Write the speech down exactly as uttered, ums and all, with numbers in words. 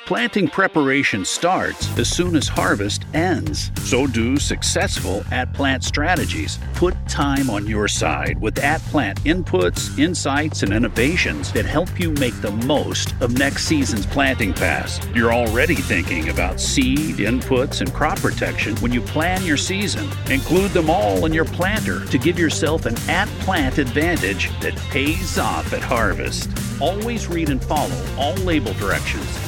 Planting preparation starts as soon as harvest ends. So do successful at-plant strategies. Put time on your side with at-plant inputs, insights, and innovations that help you make the most of next season's planting pass. You're already thinking about seed, inputs, and crop protection when you plan your season. Include them all in your planter to give yourself an at-plant advantage that pays off at harvest. Always read and follow all label directions.